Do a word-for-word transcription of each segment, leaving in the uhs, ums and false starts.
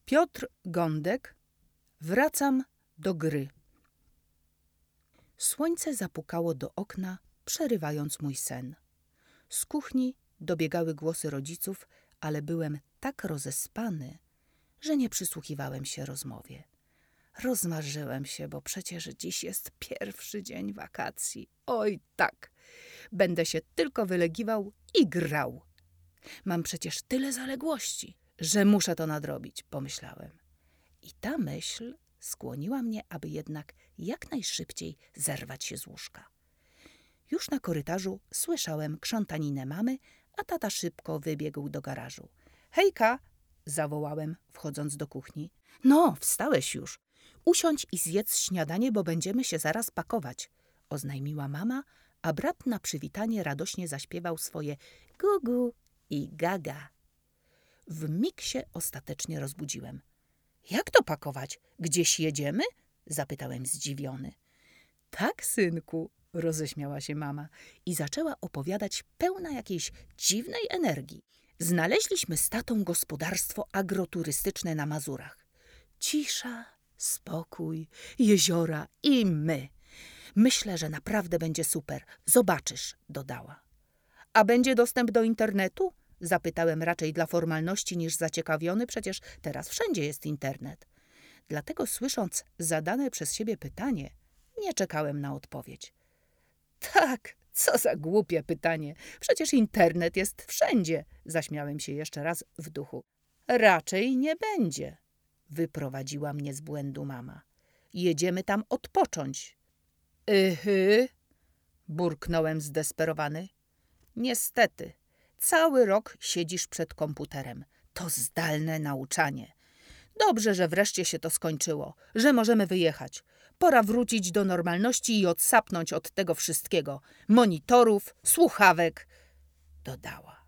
Piotr Gądek. Wracam do gry. Słońce zapukało do okna, przerywając mój sen. Z kuchni dobiegały głosy rodziców, ale byłem tak rozespany, że nie przysłuchiwałem się rozmowie. Rozmarzyłem się, bo przecież dziś jest pierwszy dzień wakacji. Oj tak, będę się tylko wylegiwał i grał. Mam przecież tyle zaległości, że muszę to nadrobić, pomyślałem. I ta myśl skłoniła mnie, aby jednak jak najszybciej zerwać się z łóżka. Już na korytarzu słyszałem krzątaninę mamy, a tata szybko wybiegł do garażu. Hejka! Zawołałem, wchodząc do kuchni. No, wstałeś już. Usiądź i zjedz śniadanie, bo będziemy się zaraz pakować, oznajmiła mama, a brat na przywitanie radośnie zaśpiewał swoje gugu i gaga. W mig się ostatecznie rozbudziłem. Jak to pakować? Gdzieś jedziemy? Zapytałem zdziwiony. Tak, synku, roześmiała się mama i zaczęła opowiadać pełna jakiejś dziwnej energii. Znaleźliśmy z tatą gospodarstwo agroturystyczne na Mazurach. Cisza, spokój, jeziora i my. Myślę, że naprawdę będzie super. Zobaczysz, dodała. A będzie dostęp do internetu? Zapytałem raczej dla formalności niż zaciekawiony, przecież teraz wszędzie jest internet. Dlatego słysząc zadane przez siebie pytanie, nie czekałem na odpowiedź. Tak, co za głupie pytanie. Przecież internet jest wszędzie, zaśmiałem się jeszcze raz w duchu. Raczej nie będzie, wyprowadziła mnie z błędu mama. Jedziemy tam odpocząć. Yhy, burknąłem zdesperowany. Niestety, cały rok siedzisz przed komputerem. To zdalne nauczanie. Dobrze, że wreszcie się to skończyło, że możemy wyjechać. Pora wrócić do normalności i odsapnąć od tego wszystkiego. Monitorów, słuchawek, dodała.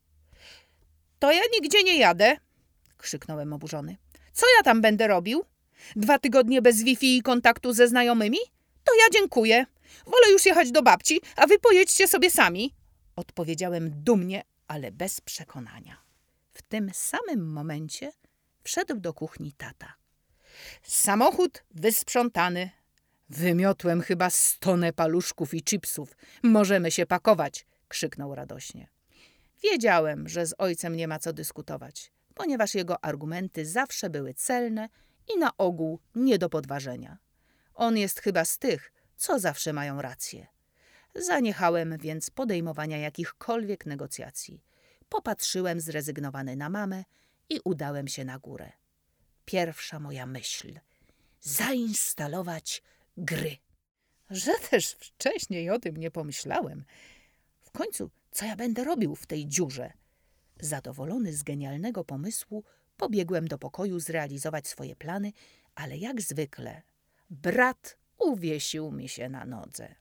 To ja nigdzie nie jadę, krzyknąłem oburzony. Co ja tam będę robił? Dwa tygodnie bez Wi-Fi i kontaktu ze znajomymi? To ja dziękuję. Wolę już jechać do babci, a wy pojedźcie sobie sami. Odpowiedziałem dumnie, ale bez przekonania. W tym samym momencie wszedł do kuchni tata. Samochód wysprzątany. Wymiotłem chyba stonę paluszków i chipsów. Możemy się pakować, krzyknął radośnie. Wiedziałem, że z ojcem nie ma co dyskutować, ponieważ jego argumenty zawsze były celne i na ogół nie do podważenia. On jest chyba z tych, co zawsze mają rację. Zaniechałem więc podejmowania jakichkolwiek negocjacji. Popatrzyłem zrezygnowany na mamę i udałem się na górę. Pierwsza moja myśl. Zainstalować gry. Że też wcześniej o tym nie pomyślałem. W końcu, co ja będę robił w tej dziurze? Zadowolony z genialnego pomysłu, pobiegłem do pokoju zrealizować swoje plany, ale jak zwykle brat uwiesił mi się na nodze.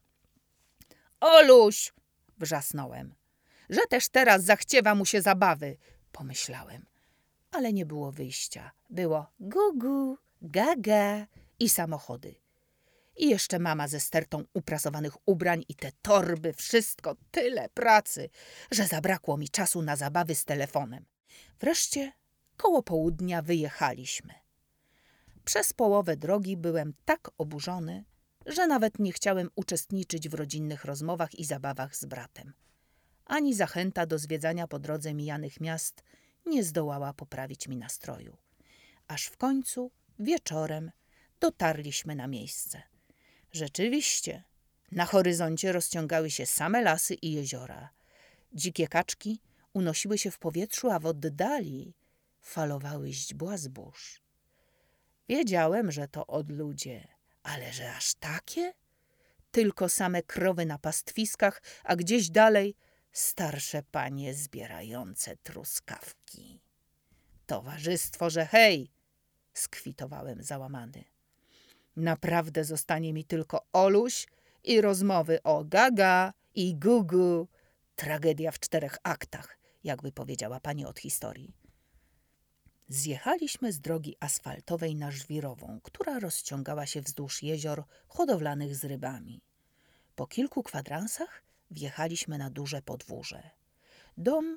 Oluś! Wrzasnąłem. Że też teraz zachciewa mu się zabawy, pomyślałem. Ale nie było wyjścia. Było gugu, gaga i samochody. I jeszcze mama ze stertą uprasowanych ubrań i te torby, wszystko tyle pracy, że zabrakło mi czasu na zabawy z telefonem. Wreszcie koło południa wyjechaliśmy. Przez połowę drogi byłem tak oburzony, że nawet nie chciałem uczestniczyć w rodzinnych rozmowach i zabawach z bratem. Ani zachęta do zwiedzania po drodze mijanych miast nie zdołała poprawić mi nastroju. Aż w końcu, wieczorem, dotarliśmy na miejsce. Rzeczywiście, na horyzoncie rozciągały się same lasy i jeziora. Dzikie kaczki unosiły się w powietrzu, a w oddali falowały źdźbła zbóż. Wiedziałem, że to odludzie, ale że aż takie? Tylko same krowy na pastwiskach, a gdzieś dalej starsze panie zbierające truskawki. Towarzystwo, że hej! Skwitowałem załamany. Naprawdę zostanie mi tylko Oluś i rozmowy o gaga i gugu. Tragedia w czterech aktach, jakby powiedziała pani od historii. Zjechaliśmy z drogi asfaltowej na żwirową, która rozciągała się wzdłuż jezior hodowlanych z rybami. Po kilku kwadransach wjechaliśmy na duże podwórze. Dom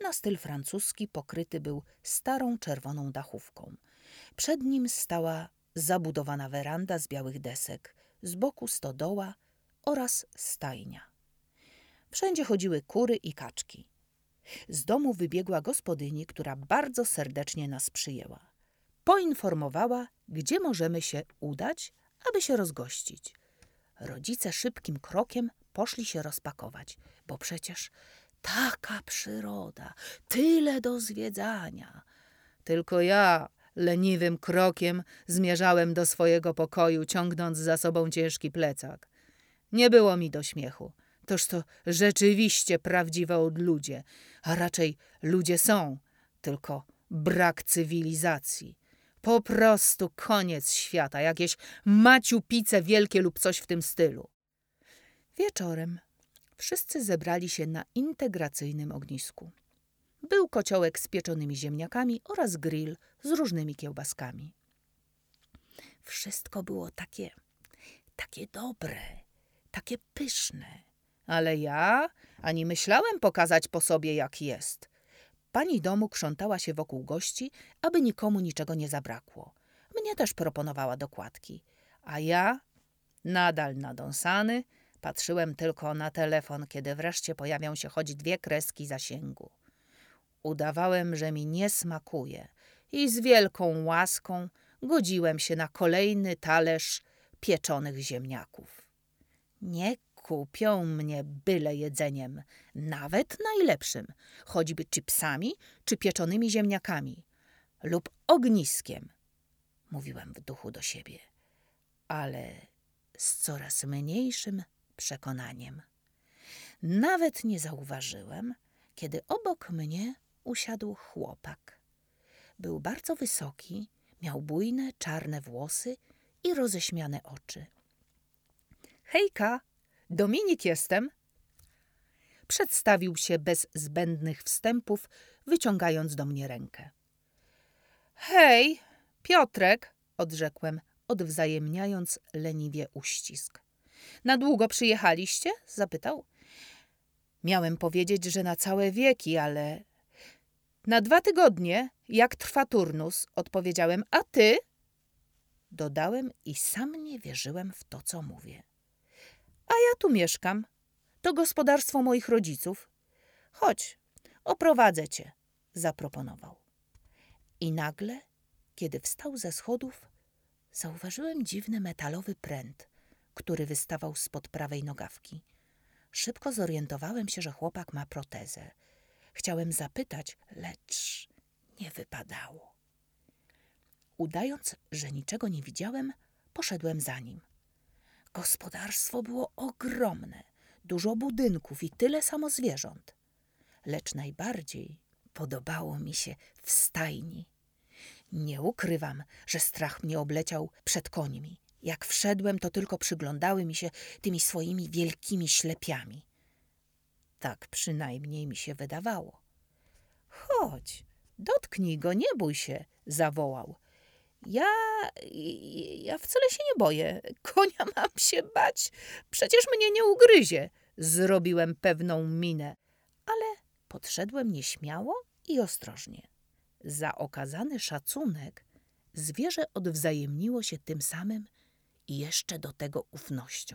Na styl francuski pokryty był starą czerwoną dachówką. Przed nim stała zabudowana weranda z białych desek, z boku stodoła oraz stajnia. Wszędzie chodziły kury i kaczki. Z domu wybiegła gospodyni, która bardzo serdecznie nas przyjęła. Poinformowała, gdzie możemy się udać, aby się rozgościć. Rodzice szybkim krokiem poszli się rozpakować, bo przecież taka przyroda, tyle do zwiedzania. Tylko ja leniwym krokiem zmierzałem do swojego pokoju, ciągnąc za sobą ciężki plecak. Nie było mi do śmiechu. Toż to rzeczywiście prawdziwe odludzie, a raczej ludzie są, tylko brak cywilizacji. Po prostu koniec świata, jakieś maciupice wielkie lub coś w tym stylu. Wieczorem wszyscy zebrali się na integracyjnym ognisku. Był kociołek z pieczonymi ziemniakami oraz grill z różnymi kiełbaskami. Wszystko było takie, takie dobre, takie pyszne. Ale ja ani myślałem pokazać po sobie, jak jest. Pani domu krzątała się wokół gości, aby nikomu niczego nie zabrakło. Mnie też proponowała dokładki. A ja, nadal nadąsany, patrzyłem tylko na telefon, kiedy wreszcie pojawią się choć dwie kreski zasięgu. Udawałem, że mi nie smakuje i z wielką łaską godziłem się na kolejny talerz pieczonych ziemniaków. Nie kupią mnie byle jedzeniem, nawet najlepszym, choćby chipsami czy pieczonymi ziemniakami lub ogniskiem, mówiłem w duchu do siebie, ale z coraz mniejszym przekonaniem. Nawet nie zauważyłem, kiedy obok mnie usiadł chłopak. Był bardzo wysoki, miał bujne, czarne włosy i roześmiane oczy. Hejka, Dominik jestem. Przedstawił się bez zbędnych wstępów, wyciągając do mnie rękę. Hej, Piotrek, odrzekłem, odwzajemniając leniwie uścisk. Na długo przyjechaliście? Zapytał. Miałem powiedzieć, że na całe wieki, ale... Na dwa tygodnie, jak trwa turnus, odpowiedziałem. A ty? Dodałem i sam nie wierzyłem w to, co mówię. A ja tu mieszkam. To gospodarstwo moich rodziców. Chodź, oprowadzę cię, zaproponował. I nagle, kiedy wstał ze schodów, zauważyłem dziwny metalowy pręt, który wystawał spod prawej nogawki. Szybko zorientowałem się, że chłopak ma protezę. Chciałem zapytać, lecz nie wypadało. Udając, że niczego nie widziałem, poszedłem za nim. Gospodarstwo było ogromne, dużo budynków i tyle samo zwierząt. Lecz najbardziej podobało mi się w stajni. Nie ukrywam, że strach mnie obleciał przed końmi. Jak wszedłem, to tylko przyglądały mi się tymi swoimi wielkimi ślepiami. Tak przynajmniej mi się wydawało. Chodź, dotknij go, nie bój się, zawołał. Ja, ja wcale się nie boję. Konia mam się bać. Przecież mnie nie ugryzie. Zrobiłem pewną minę, ale podszedłem nieśmiało i ostrożnie. Za okazany szacunek zwierzę odwzajemniło się tym samym i jeszcze do tego ufnością.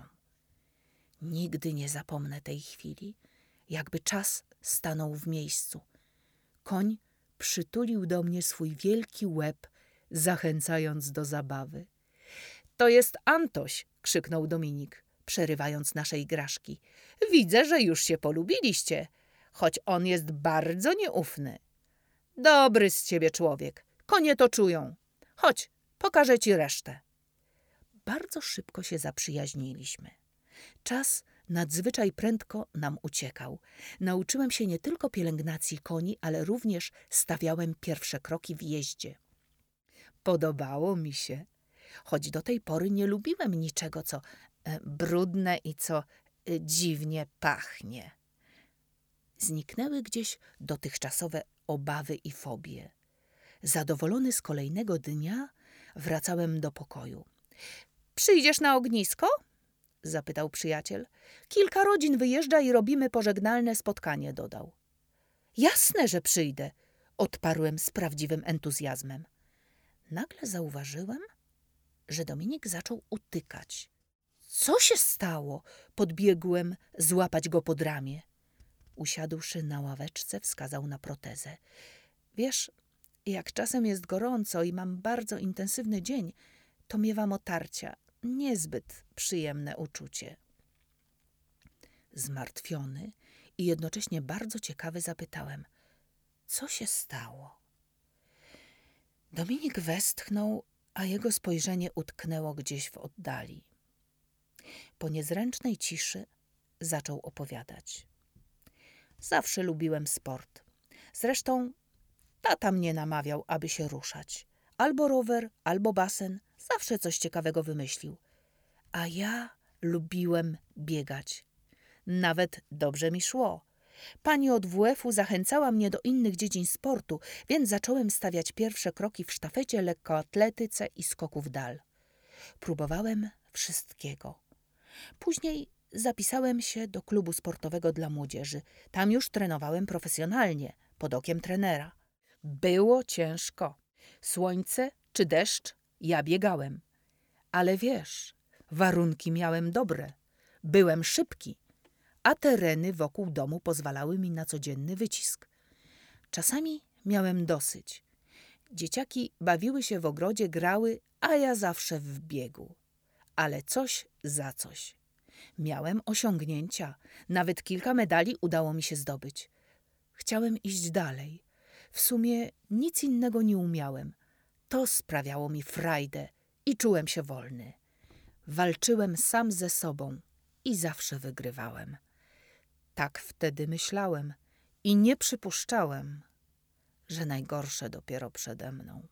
Nigdy nie zapomnę tej chwili, jakby czas stanął w miejscu. Koń przytulił do mnie swój wielki łeb, zachęcając do zabawy. To jest Antoś, krzyknął Dominik, przerywając nasze igraszki. Widzę, że już się polubiliście, choć on jest bardzo nieufny. Dobry z ciebie człowiek, konie to czują. Chodź, pokażę ci resztę. Bardzo szybko się zaprzyjaźniliśmy. Czas nadzwyczaj prędko nam uciekał. Nauczyłem się nie tylko pielęgnacji koni, ale również stawiałem pierwsze kroki w jeździe. Podobało mi się, choć do tej pory nie lubiłem niczego, co e, brudne i co e, dziwnie pachnie. Zniknęły gdzieś dotychczasowe obawy i fobie. Zadowolony z kolejnego dnia wracałem do pokoju. Przyjdziesz na ognisko? Zapytał przyjaciel. Kilka rodzin wyjeżdża i robimy pożegnalne spotkanie, dodał. Jasne, że przyjdę, odparłem z prawdziwym entuzjazmem. Nagle zauważyłem, że Dominik zaczął utykać. Co się stało? Podbiegłem złapać go pod ramię. Usiadłszy na ławeczce, wskazał na protezę. Wiesz, jak czasem jest gorąco i mam bardzo intensywny dzień, to miewam otarcia. Niezbyt przyjemne uczucie. Zmartwiony i jednocześnie bardzo ciekawy zapytałem, co się stało? Dominik westchnął, a jego spojrzenie utknęło gdzieś w oddali. Po niezręcznej ciszy zaczął opowiadać. Zawsze lubiłem sport. Zresztą tata mnie namawiał, aby się ruszać. Albo rower, albo basen. Zawsze coś ciekawego wymyślił. A ja lubiłem biegać. Nawet dobrze mi szło. Pani od W F-u zachęcała mnie do innych dziedzin sportu, więc zacząłem stawiać pierwsze kroki w sztafecie, lekkoatletyce i skoku w dal. Próbowałem wszystkiego. Później zapisałem się do klubu sportowego dla młodzieży. Tam już trenowałem profesjonalnie, pod okiem trenera. Było ciężko. Słońce czy deszcz, ja biegałem. Ale wiesz, warunki miałem dobre. Byłem szybki, a tereny wokół domu pozwalały mi na codzienny wycisk. Czasami miałem dosyć. Dzieciaki bawiły się w ogrodzie, grały, a ja zawsze w biegu. Ale coś za coś. Miałem osiągnięcia. Nawet kilka medali udało mi się zdobyć. Chciałem iść dalej. W sumie nic innego nie umiałem. To sprawiało mi frajdę i czułem się wolny. Walczyłem sam ze sobą i zawsze wygrywałem. Tak wtedy myślałem i nie przypuszczałem, że najgorsze dopiero przede mną.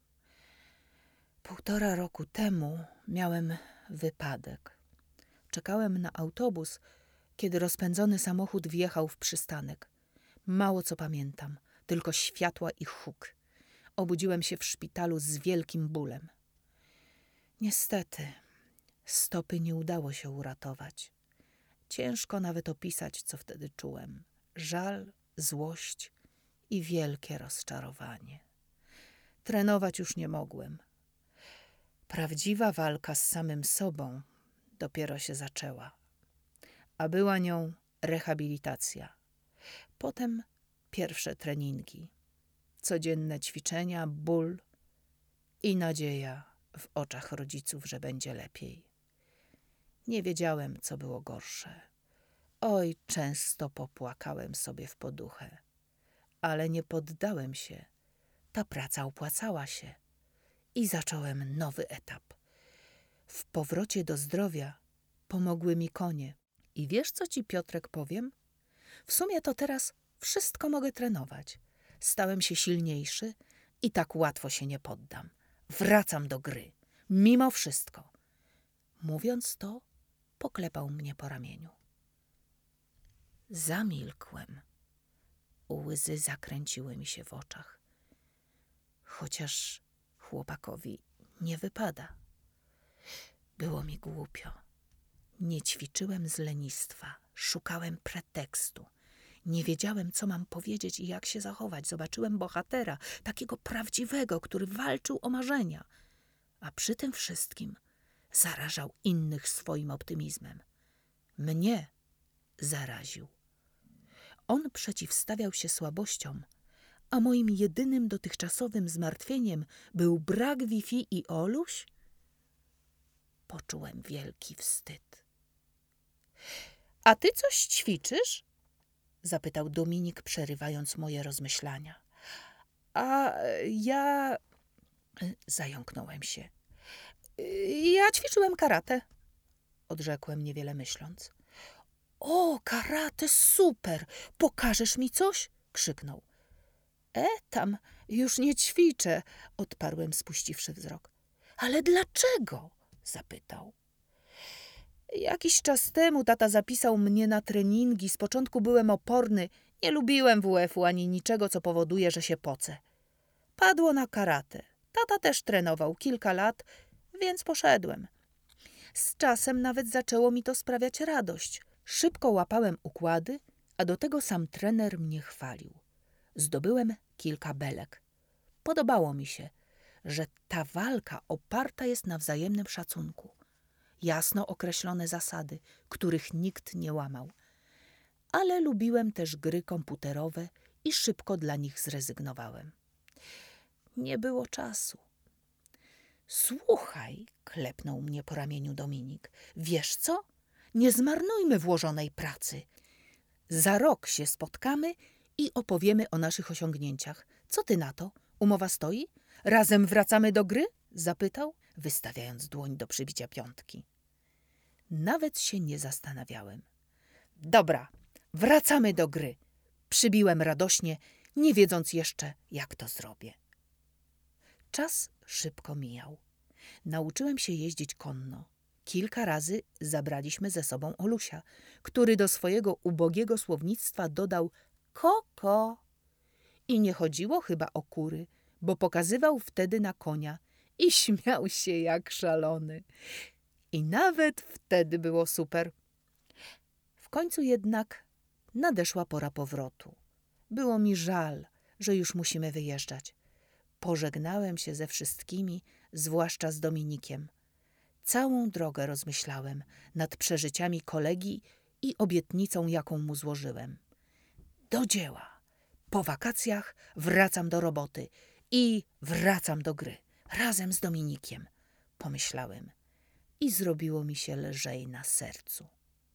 Półtora roku temu miałem wypadek. Czekałem na autobus, kiedy rozpędzony samochód wjechał w przystanek. Mało co pamiętam, tylko światła i huk. Obudziłem się w szpitalu z wielkim bólem. Niestety, stopy nie udało się uratować. Ciężko nawet opisać, co wtedy czułem. Żal, złość i wielkie rozczarowanie. Trenować już nie mogłem. Prawdziwa walka z samym sobą dopiero się zaczęła, a była nią rehabilitacja. Potem pierwsze treningi, codzienne ćwiczenia, ból i nadzieja w oczach rodziców, że będzie lepiej. Nie wiedziałem, co było gorsze. Oj, często popłakałem sobie w poduchę, ale nie poddałem się. Ta praca opłacała się i zacząłem nowy etap. W powrocie do zdrowia pomogły mi konie. I wiesz, co ci, Piotrek, powiem? W sumie to teraz wszystko mogę trenować. Stałem się silniejszy i tak łatwo się nie poddam. Wracam do gry, mimo wszystko. Mówiąc to, poklepał mnie po ramieniu. Zamilkłem. Łzy zakręciły mi się w oczach. Chociaż chłopakowi nie wypada. Było mi głupio. Nie ćwiczyłem z lenistwa. Szukałem pretekstu. Nie wiedziałem, co mam powiedzieć i jak się zachować. Zobaczyłem bohatera, takiego prawdziwego, który walczył o marzenia. A przy tym wszystkim zarażał innych swoim optymizmem. Mnie zaraził. On przeciwstawiał się słabościom, a moim jedynym dotychczasowym zmartwieniem był brak Wi-Fi i Oluś? Poczułem wielki wstyd. A ty coś ćwiczysz? Zapytał Dominik, przerywając moje rozmyślania. A ja... Zająknąłem się. Ja ćwiczyłem karate, odrzekłem niewiele myśląc. O, karate, super! Pokażesz mi coś? Krzyknął. E, tam, już nie ćwiczę, odparłem, spuściwszy wzrok. Ale dlaczego? Zapytał. Jakiś czas temu tata zapisał mnie na treningi. Z początku byłem oporny. Nie lubiłem W F-u ani niczego, co powoduje, że się pocę. Padło na karate. Tata też trenował kilka lat, więc poszedłem. Z czasem nawet zaczęło mi to sprawiać radość. Szybko łapałem układy, a do tego sam trener mnie chwalił. Zdobyłem kilka belek. Podobało mi się, że ta walka oparta jest na wzajemnym szacunku. Jasno określone zasady, których nikt nie łamał. Ale lubiłem też gry komputerowe i szybko dla nich zrezygnowałem. Nie było czasu. Słuchaj, klepnął mnie po ramieniu Dominik. Wiesz co? Nie zmarnujmy włożonej pracy. Za rok się spotkamy i opowiemy o naszych osiągnięciach. Co ty na to? Umowa stoi? Razem wracamy do gry? Zapytał, wystawiając dłoń do przybicia piątki. Nawet się nie zastanawiałem. Dobra, wracamy do gry. Przybiłem radośnie, nie wiedząc jeszcze, jak to zrobię. Czas szybko mijał. Nauczyłem się jeździć konno. Kilka razy zabraliśmy ze sobą Olusia, który do swojego ubogiego słownictwa dodał koko. I nie chodziło chyba o kury, bo pokazywał wtedy na konia i śmiał się jak szalony. I nawet wtedy było super. W końcu jednak nadeszła pora powrotu. Było mi żal, że już musimy wyjeżdżać. Pożegnałem się ze wszystkimi, zwłaszcza z Dominikiem. Całą drogę rozmyślałem nad przeżyciami kolegi i obietnicą, jaką mu złożyłem. Do dzieła. Po wakacjach wracam do roboty i wracam do gry. Razem z Dominikiem, pomyślałem. I zrobiło mi się lżej na sercu.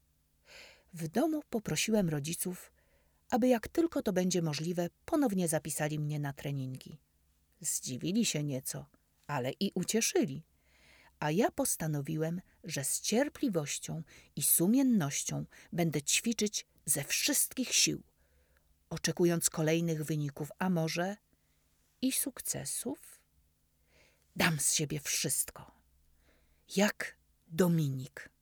W domu poprosiłem rodziców, aby jak tylko to będzie możliwe, ponownie zapisali mnie na treningi. Zdziwili się nieco, ale i ucieszyli. A ja postanowiłem, że z cierpliwością i sumiennością będę ćwiczyć ze wszystkich sił, oczekując kolejnych wyników, a może i sukcesów. Dam z siebie wszystko, jak Dominik.